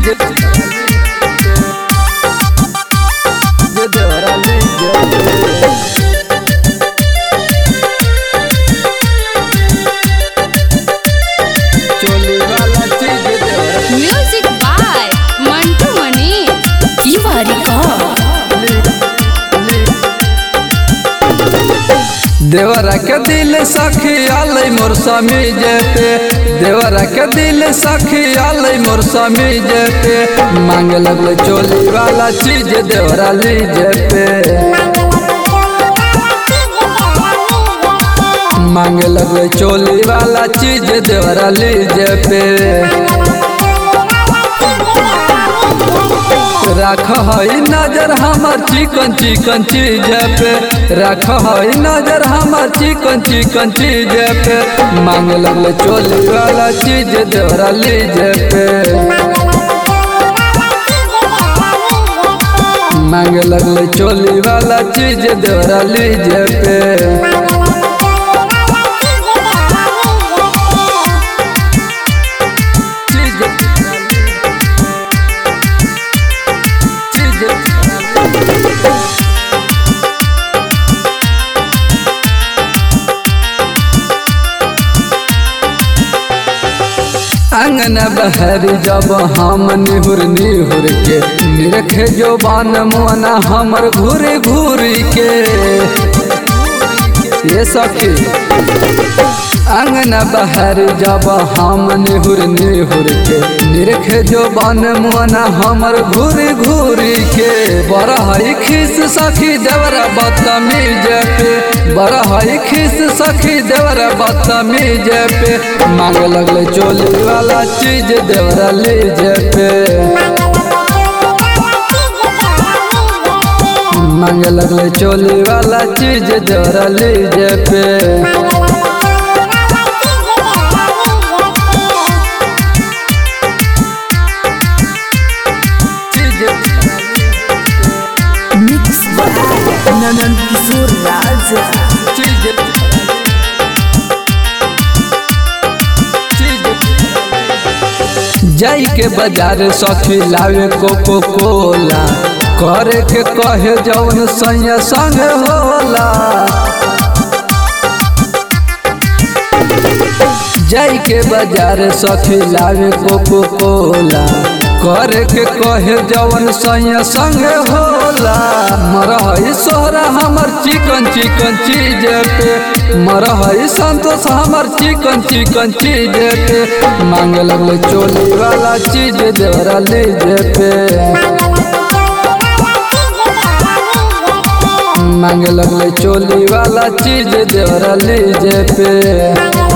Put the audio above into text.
Music by Mantu मनी देवरा के दिल सखी आलै मोर समीज पे, देवरा के दिल सखी आलै मोर समीज पे, मांगे लगले चोली वाला चीज देवरा लीज पे, मांगे लगले चोली वाला चीज देवरा लीज पे। राख हई नजर हमर चिकन चिकन चीज पे, राख हई नजर हमर चिकन चिकन चीज पे, मांगे लगले चोली वाला चीज देवरा लीज पे, मांगे लगले चोली वाला चीज देवरा लीज पे। अंगन बहरी जब हम निहुर निहुर के, निरखे जो बान मुआना हमर घूर घूर के, ये सखी अंगन बहरी जब हम निहुर निहुर के, निरखे जो बान मुआना हमर घूर घूर के, बड़ा हई खिस सखी देवरा बदतमीज पे, बड़ा हई खिस सखी देवरा बदतमीज पे, मांगे लगले चोली वाला चीज देवरा लीज पे, मांगे लगले चोली वाला चीज देवरा लीज पे। मिक्स ननन किशोर राजा जाई के बाजार सखी लावे कोको कोला, करे के कहे जौन सैया संग होला, जाई के बाजार सखी लावे कोको कोला, करे के कहे जौन सैया संग होला, मरहई सोहरा हमर चिकन चिकन चीज पे, मरहई संतोष हमर चिकन चिकन चीज पे, मांगे लगले चोली वाला चीज देवरा लीज पे, मांगे लगले चोली वाला चीज देवरा लीज पे।